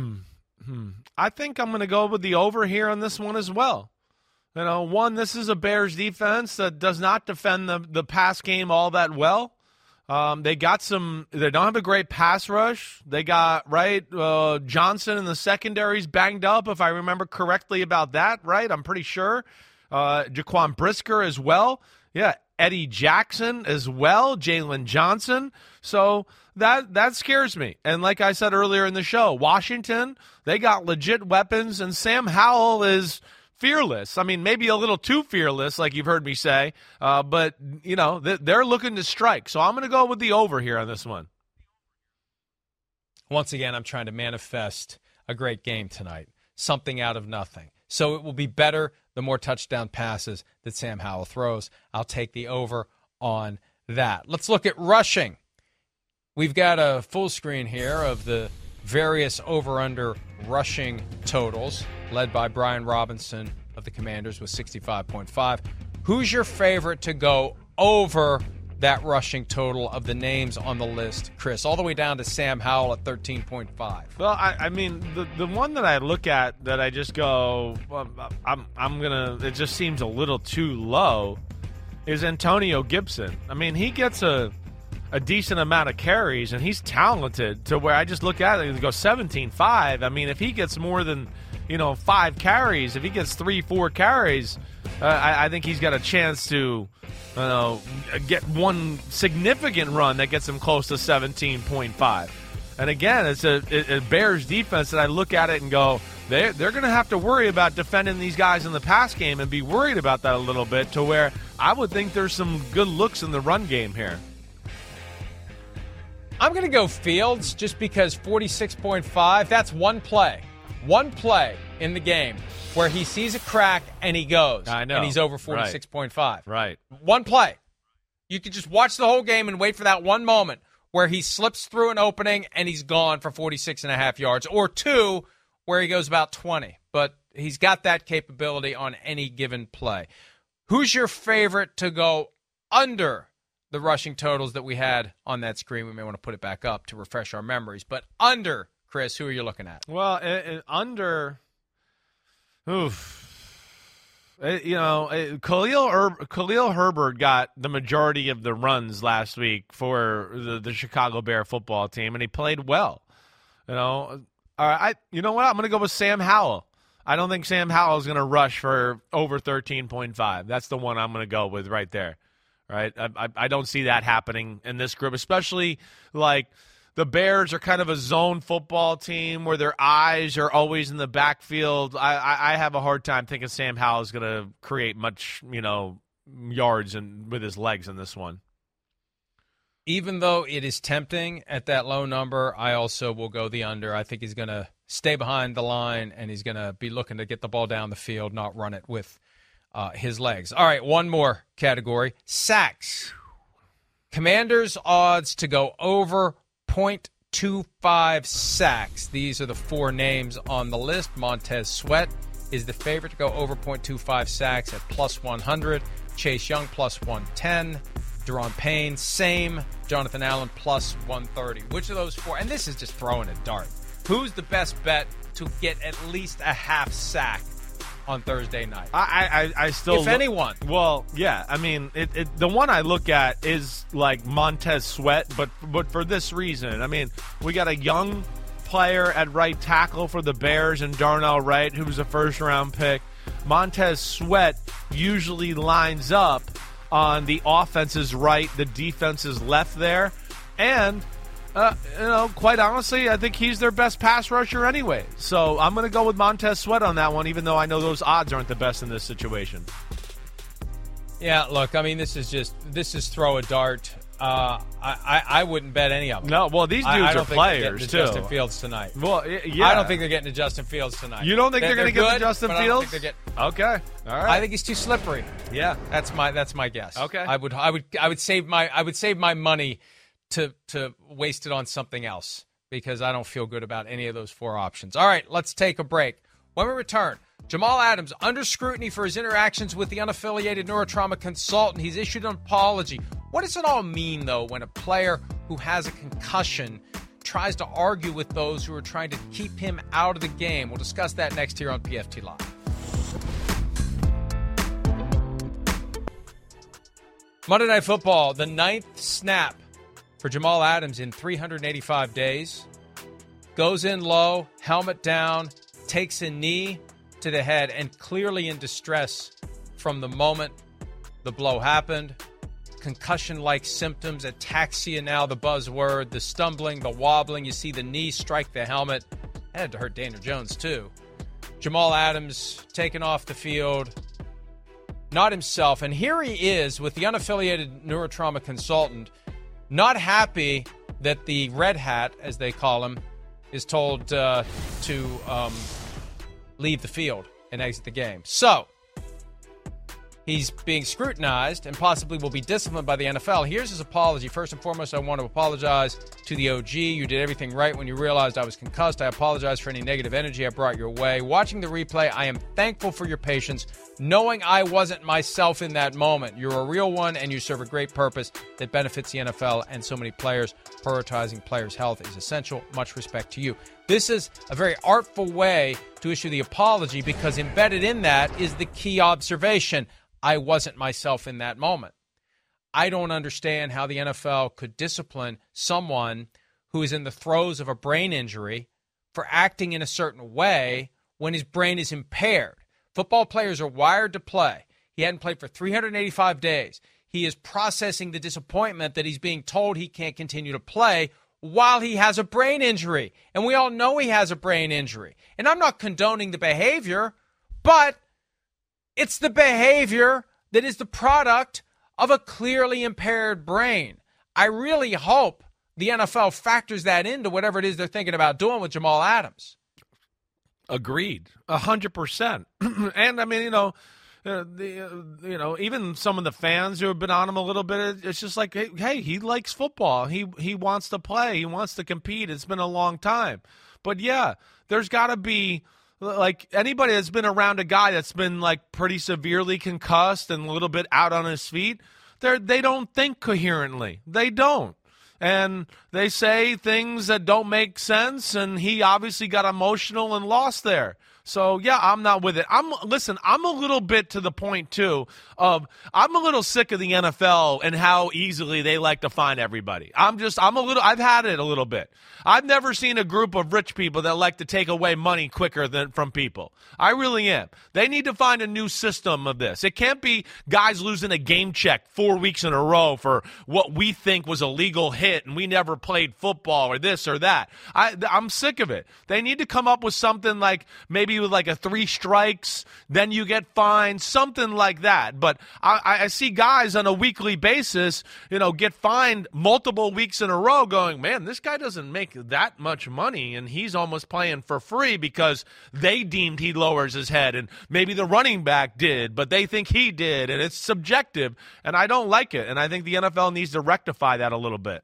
I think I'm going to go with the over here on this one as well. You know, one, this is a Bears defense that does not defend the, the pass game all that well. Um, they got some – they don't have a great pass rush. They got, right, uh, Johnson in the secondaries banged up, if I remember correctly about that, right? I'm pretty sure. Uh, Jaquan Brisker as well. Yeah, Eddie Jackson as well, Jalen Johnson. So that that scares me. And like I said earlier in the show, Washington, they got legit weapons, and Sam Howell is – fearless. I mean, maybe a little too fearless, like you've heard me say. Uh, but, you know, they're looking to strike. So I'm going to go with the over here on this one. Once again, I'm trying to manifest a great game tonight. Something out of nothing. So it will be better the more touchdown passes that Sam Howell throws. I'll take the over on that. Let's look at rushing. We've got a full screen here of the various over-under rushing totals, led by Brian Robinson of the Commanders with sixty-five point five. Who's your favorite to go over that rushing total of the names on the list, Chris, all the way down to Sam Howell at thirteen point five? Well, I, I mean, the the one that I look at that I just go, well, I'm I'm gonna. It just seems a little too low. Is Antonio Gibson? I mean, he gets a a decent amount of carries, and he's talented to where I just look at it and go seventeen five. I mean, if he gets more than you know five carries, if he gets three, four carries, uh, I, I think he's got a chance to. You know, get one significant run that gets him close to seventeen point five. And again, it's a, a Bears defense that I look at it and go, they're, they're going to have to worry about defending these guys in the pass game and be worried about that a little bit to where I would think there's some good looks in the run game here. I'm going to go Fields just because forty-six point five, that's one play. One play in the game where he sees a crack and he goes. I know. And he's over forty-six point five. Right. One play. You could just watch the whole game and wait for that one moment where he slips through an opening and he's gone for forty-six and a half yards, or two where he goes about twenty. But he's got that capability on any given play. Who's your favorite to go under the rushing totals that we had on that screen? We may want to put it back up to refresh our memories. But under, Chris, who are you looking at? Well, it, it, under, oof. It, you know, it, Khalil, Her- Khalil Herbert got the majority of the runs last week for the, the Chicago Bear football team, and he played well. You know, all right, I, you know what? I'm going to go with Sam Howell. I don't think Sam Howell is going to rush for over thirteen point five. That's the one I'm going to go with right there. Right? I, I, I don't see that happening in this group, especially like the Bears are kind of a zone football team where their eyes are always in the backfield. I, I, I have a hard time thinking Sam Howell is going to create much, you know, yards and with his legs in this one. Even though it is tempting at that low number, I also will go the under. I think he's going to stay behind the line, and he's going to be looking to get the ball down the field, not run it with uh, his legs. All right, one more category. Sacks. Commanders' odds to go over point two five sacks. These are the four names on the list. Montez Sweat is the favorite to go over point two five sacks at plus one hundred. Chase Young plus one ten. Deron Payne, same. Jonathan Allen plus one thirty. Which of those four? And this is just throwing a dart. Who's the best bet to get at least a half sack on Thursday night? I I, I still if look, anyone. Well, yeah. I mean, it, it, the one I look at is like Montez Sweat, but but for this reason. I mean, we got a young player at right tackle for the Bears and Darnell Wright, who was a first round pick. Montez Sweat usually lines up on the offense's right, the defense's left there, and uh, you know, quite honestly, I think he's their best pass rusher anyway. So I'm going to go with Montez Sweat on that one, even though I know those odds aren't the best in this situation. Yeah, look, I mean, this is just this is throw a dart. Uh, I, I I wouldn't bet any of them. No, well, these dudes I, I are don't think players to too. Justin Fields tonight. Well, yeah, I don't think they're getting to Justin Fields tonight. You don't think they're, they're going to get good, to Justin but Fields? I don't think they're getting, okay, all right. I think he's too slippery. Yeah, that's my that's my guess. Okay, I would I would I would save my I would save my money to to waste it on something else because I don't feel good about any of those four options. All right, let's take a break. When we return, Jamal Adams under scrutiny for his interactions with the unaffiliated neurotrauma consultant. He's issued an apology. What does it all mean, though, when a player who has a concussion tries to argue with those who are trying to keep him out of the game? We'll discuss that next here on P F T Live. Monday Night Football, the ninth snap for Jamal Adams in three hundred eighty-five days. Goes in low, helmet down, takes a knee to the head, and clearly in distress from the moment the blow happened. Concussion-like symptoms, ataxia now the buzzword, the stumbling, the wobbling. You see the knee strike the helmet. That had to hurt Daniel Jones, too. Jamal Adams taken off the field, not himself. And here he is with the unaffiliated neurotrauma consultant, not happy that the red hat, as they call him, is told uh, to um, leave the field and exit the game. So, He's being scrutinized and possibly will be disciplined by the N F L. Here's his apology. First and foremost, I want to apologize to the O G. You did everything right when you realized I was concussed. I apologize for any negative energy I brought your way. Watching the replay, I am thankful for your patience, knowing I wasn't myself in that moment. You're a real one, and you serve a great purpose that benefits the N F L and so many players. Prioritizing players' health is essential. Much respect to you. This is a very artful way to issue the apology because embedded in that is the key observation. I wasn't myself in that moment. I don't understand how the N F L could discipline someone who is in the throes of a brain injury for acting in a certain way when his brain is impaired. Football players are wired to play. He hadn't played for three hundred eighty-five days. He is processing the disappointment that he's being told he can't continue to play while he has a brain injury. And we all know he has a brain injury. And I'm not condoning the behavior, but it's the behavior that is the product of a clearly impaired brain. I really hope the N F L factors that into whatever it is they're thinking about doing with Jamal Adams. Agreed, a hundred percent. And I mean, you know, uh, the uh, you know, even some of the fans who have been on him a little bit, it's just like, hey, hey, he likes football. He he wants to play. He wants to compete. It's been a long time, but yeah, there's got to be. Like, anybody that's been around a guy that's been, like, pretty severely concussed and a little bit out on his feet, they they don't think coherently. They don't. And they say things that don't make sense, and he obviously got emotional and lost there. So, yeah, I'm not with it. I'm Listen, I'm a little bit to the point, too, of I'm a little sick of the N F L and how easily they like to find everybody. I'm just, I'm a little, I've had it a little bit. I've never seen a group of rich people that like to take away money quicker than from people. I really am. They need to find a new system of this. It can't be guys losing a game check four weeks in a row for what we think was a legal hit and we never played football or this or that. I, I'm sick of it. They need to come up with something like maybe with like a three strikes, then you get fined, something like that. But I, I see guys on a weekly basis, you know, get fined multiple weeks in a row going, man, this guy doesn't make that much money, and he's almost playing for free because they deemed he lowers his head, and maybe the running back did, but they think he did, and it's subjective, and I don't like it, and I think the N F L needs to rectify that a little bit.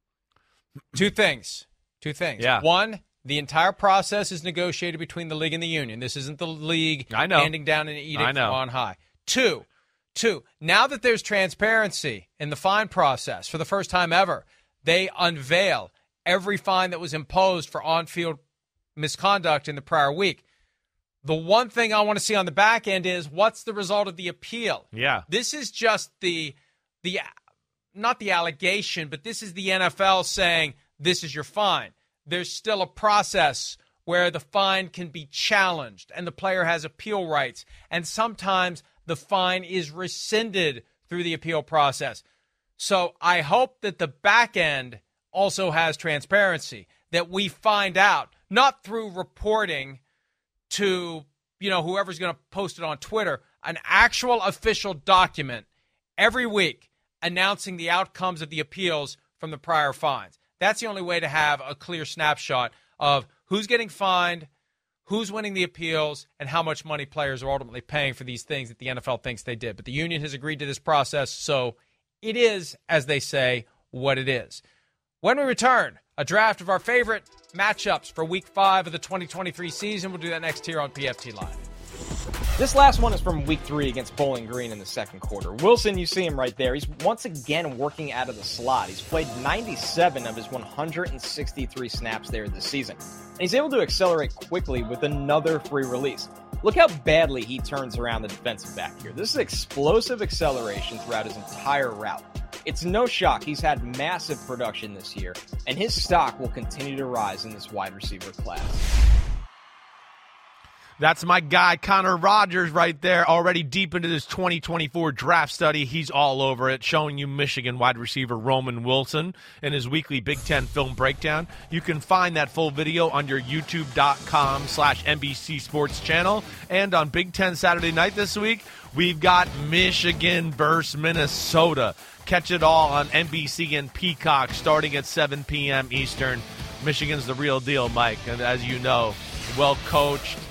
Two things. Two things. Yeah. One, the entire process is negotiated between the league and the union. This isn't the league I know. handing down an edict I know. on high. Two, two, now that there's transparency in the fine process for the first time ever, they unveil every fine that was imposed for on-field misconduct in the prior week. The one thing I want to see on the back end is what's the result of the appeal? Yeah. This is just the the not the allegation, but this is the N F L saying this is your fine. There's still a process where the fine can be challenged and the player has appeal rights. And sometimes the fine is rescinded through the appeal process. So I hope that the back end also has transparency, that we find out, not through reporting to, you know, whoever's going to post it on Twitter, an actual official document every week announcing the outcomes of the appeals from the prior fines. That's the only way to have a clear snapshot of who's getting fined, who's winning the appeals, and how much money players are ultimately paying for these things that the N F L thinks they did. But the union has agreed to this process, so it is, as they say, what it is. When we return, a draft of our favorite matchups for Week five of the twenty twenty-three season. We'll do that next here on P F T Live. This last one is from Week three against Bowling Green in the second quarter. Wilson, you see him right there. He's once again working out of the slot. He's played ninety-seven of his one hundred sixty-three snaps there this season. And he's able to accelerate quickly with another free release. Look how badly he turns around the defensive back here. This is explosive acceleration throughout his entire route. It's no shock he's had massive production this year, and his stock will continue to rise in this wide receiver class. That's my guy, Connor Rogers, right there, already deep into this twenty twenty-four draft study. He's all over it, showing you Michigan wide receiver Roman Wilson in his weekly Big Ten film breakdown. You can find that full video on your youtube.com slash NBC Sports channel. And on Big Ten Saturday night this week, we've got Michigan versus Minnesota. Catch it all on N B C and Peacock starting at seven p.m. Eastern. Michigan's the real deal, Mike. And as you know, well-coached,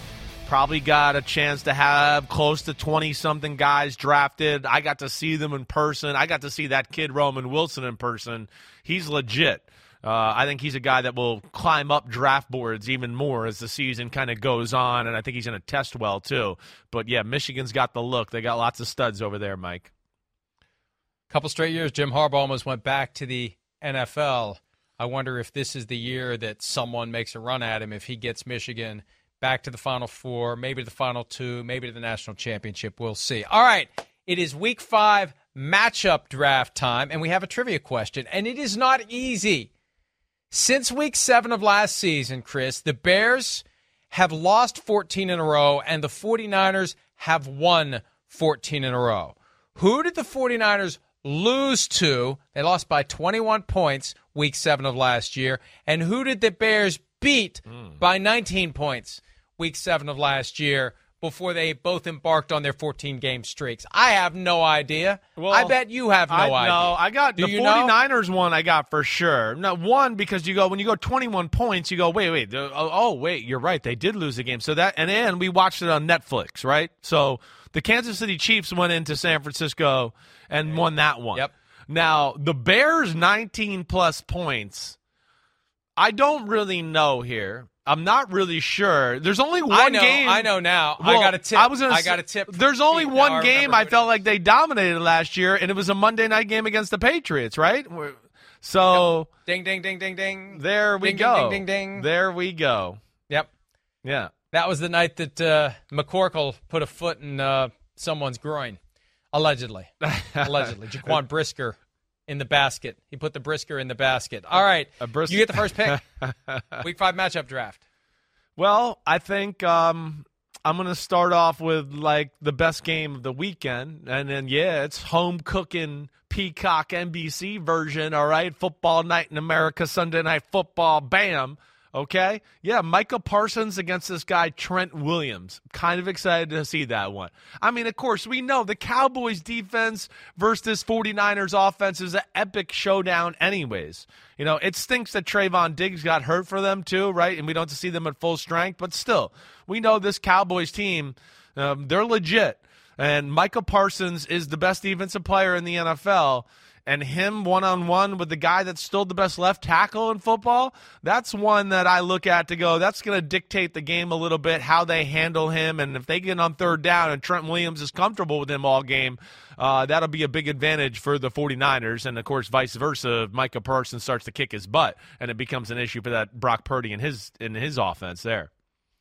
Probably got a chance to have close to twenty-something guys drafted. I got to see them in person. I got to see that kid Roman Wilson in person. He's legit. Uh, I think he's a guy that will climb up draft boards even more as the season kind of goes on, and I think he's going to test well too. But, yeah, Michigan's got the look. They got lots of studs over there, Mike. Couple straight years, Jim Harbaugh almost went back to the N F L. I wonder if this is the year that someone makes a run at him, if he gets Michigan back to the Final Four, maybe to the Final Two, maybe to the National Championship. We'll see. All right, it is Week five matchup draft time, and we have a trivia question, and it is not easy. Since week seven of last season, Chris, the Bears have lost fourteen in a row, and the 49ers have won fourteen in a row. Who did the 49ers lose to? They lost by twenty-one points week seven of last year. And who did the Bears beat mm. by nineteen points week seven of last year before they both embarked on their fourteen-game streaks? I have no idea. Well, I bet you have no I, idea. No, I got Do the you 49ers know? one I got for sure. No, one, because you go when you go twenty-one points, you go, wait, wait. Oh, oh, wait, you're right. They did lose the game. So that and then we watched it on Netflix, right? So the Kansas City Chiefs went into San Francisco and won that one. Yep. Now, the Bears nineteen-plus points, I don't really know here. I'm not really sure. There's only one I know, game. I know now. Well, I got a tip. I was gonna I say, got a tip. There's only Pete. one Now I game I who felt it like they dominated last year, and it was a Monday night game against the Patriots, right? So ding, ding, ding, ding, ding. There we ding, go. Ding, ding, ding, ding. There we go. Yep. Yeah. That was the night that uh, McCorkle put a foot in uh, someone's groin, allegedly. Allegedly, Jaquan Brisker. In the basket. He put the Brisker in the basket. All right. A bris- you get the first pick. Week five matchup draft. Well, I think um, I'm going to start off with, like, the best game of the weekend. And then, yeah, it's home cooking Peacock N B C version, all right? Football night in America, Sunday Night Football, bam. Okay? Yeah, Micah Parsons against this guy, Trent Williams. Kind of excited to see that one. I mean, of course, we know the Cowboys defense versus this 49ers offense is an epic showdown anyways. You know, it stinks that Trayvon Diggs got hurt for them too, right? And we don't have to see them at full strength. But still, we know this Cowboys team, um, they're legit. And Micah Parsons is the best defensive player in the N F L. And him one-on-one with the guy that's still the best left tackle in football, that's one that I look at to go, that's going to dictate the game a little bit, how they handle him. And if they get on third down and Trent Williams is comfortable with him all game, uh, that'll be a big advantage for the 49ers. And, of course, vice versa, if Micah Parsons starts to kick his butt, and it becomes an issue for that Brock Purdy and his, in his offense there.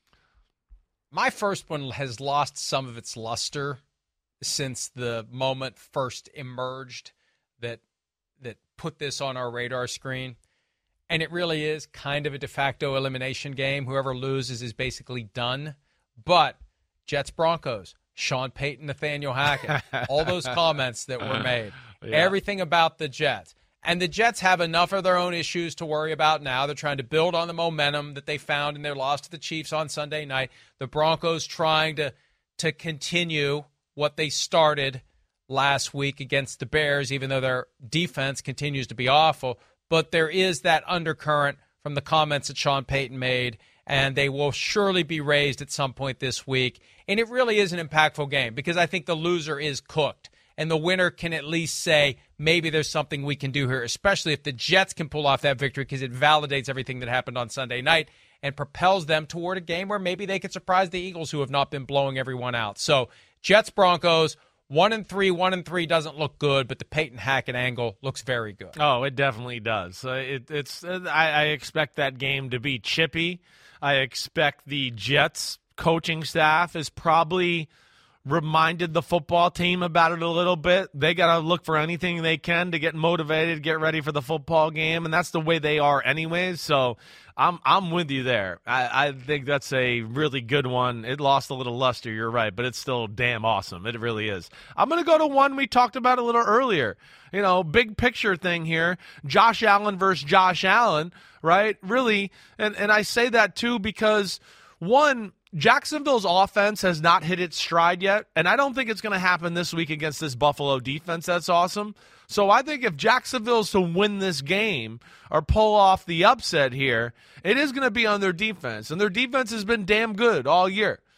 My first one has lost some of its luster since the moment first emerged that that put this on our radar screen. And it really is kind of a de facto elimination game. Whoever loses is basically done. But Jets Broncos, Sean Payton, Nathaniel Hackett, all those comments that were made, yeah. Everything about the Jets. And the Jets have enough of their own issues to worry about now. They're trying to build on the momentum that they found in their loss to the Chiefs on Sunday night. The Broncos trying to to continue what they started last week against the Bears, even though their defense continues to be awful. But there is that undercurrent from the comments that Sean Payton made, and they will surely be raised at some point this week. And it really is an impactful game because I think the loser is cooked, and the winner can at least say, maybe there's something we can do here, especially if the Jets can pull off that victory because it validates everything that happened on Sunday night and propels them toward a game where maybe they could surprise the Eagles, who have not been blowing everyone out. So Jets, Broncos, One and three, one and three doesn't look good, but the Peyton Hackett angle looks very good. Oh, it definitely does. Uh, it, it's uh, I, I expect that game to be chippy. I expect the Jets coaching staff is probably reminded the football team about it a little bit. They got to look for anything they can to get motivated, get ready for the football game, and that's the way they are anyways. So I'm I'm with you there. I, I think that's a really good one. It lost a little luster, you're right, but it's still damn awesome. It really is. I'm going to go to one we talked about a little earlier. You know, big picture thing here. Josh Allen versus Josh Allen, right? Really, and, and I say that too because, one, Jacksonville's offense has not hit its stride yet, and I don't think it's going to happen this week against this Buffalo defense. That's awesome. So I think if Jacksonville's to win this game or pull off the upset here, it is going to be on their defense, and their defense has been damn good all year.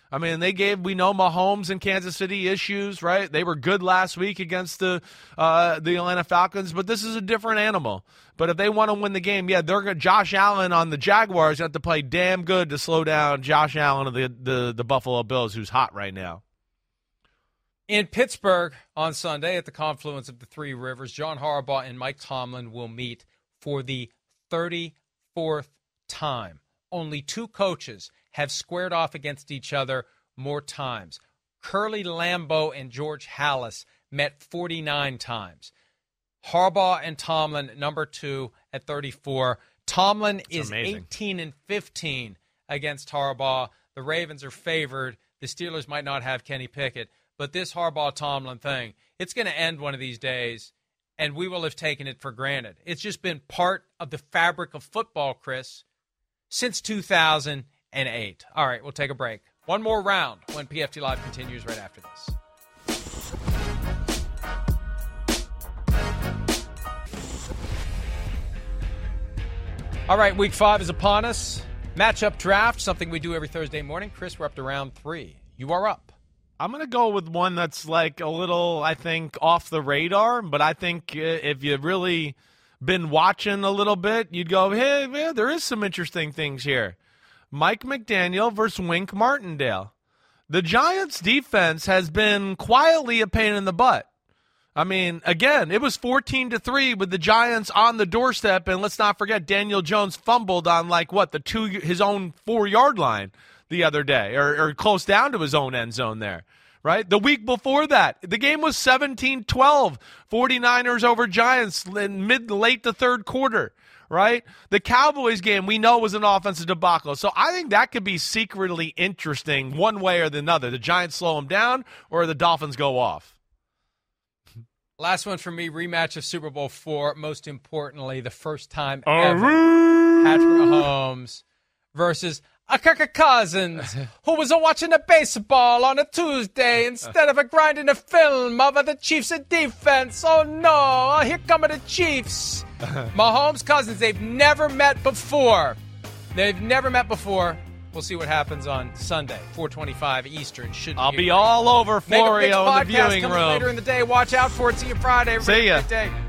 I mean, they gave, we know Mahomes and Kansas City issues, right? They were good last week against the uh, the Atlanta Falcons, but this is a different animal. But if they want to win the game, yeah, they're gonna, Josh Allen on the Jaguars have to play damn good to slow down Josh Allen of the, the, the Buffalo Bills, who's hot right now. In Pittsburgh on Sunday at the confluence of the three rivers, John Harbaugh and Mike Tomlin will meet for the thirty-fourth time. Only two coaches have squared off against each other more times. Curly Lambeau and George Halas met forty-nine times. Harbaugh and Tomlin, number two at thirty-four. Tomlin That's is amazing. eighteen and fifteen against Harbaugh. The Ravens are favored. The Steelers might not have Kenny Pickett. But this Harbaugh-Tomlin thing, it's going to end one of these days, and we will have taken it for granted. It's just been part of the fabric of football, Chris, since two thousand eight. All right, we'll take a break. One more round when P F T Live continues right after this. All right, week five is upon us. Matchup draft, something we do every Thursday morning. Chris, we're up to round three. You are up. I'm going to go with one that's like a little, I think, off the radar, but I think if you've really been watching a little bit, you'd go, hey, man, there is some interesting things here. Mike McDaniel versus Wink Martindale. The Giants' defense has been quietly a pain in the butt. I mean, again, it was fourteen to three with the Giants on the doorstep, and let's not forget Daniel Jones fumbled on, like, what, the two his own four-yard line the other day, or, or close down to his own end zone there, right? The week before that, the game was seventeen twelve, 49ers over Giants in mid, late the third quarter, right? The Cowboys game we know was an offensive debacle. So I think that could be secretly interesting one way or the other. The Giants slow them down or the Dolphins go off. Last one for me, rematch of Super Bowl four. Most importantly, the first time ever, Patrick Mahomes versus a Kirk Cousins, who was watching the baseball on a Tuesday instead of a grinding a film of the Chiefs' defense. Oh, no, here come the Chiefs. Mahomes, Cousins, they've never met before. They've never met before. We'll see what happens on Sunday, four twenty-five Eastern. Should I'll be all over Florio in the viewing room. Later in the day. Watch out for it. See you Friday. See ya. Day.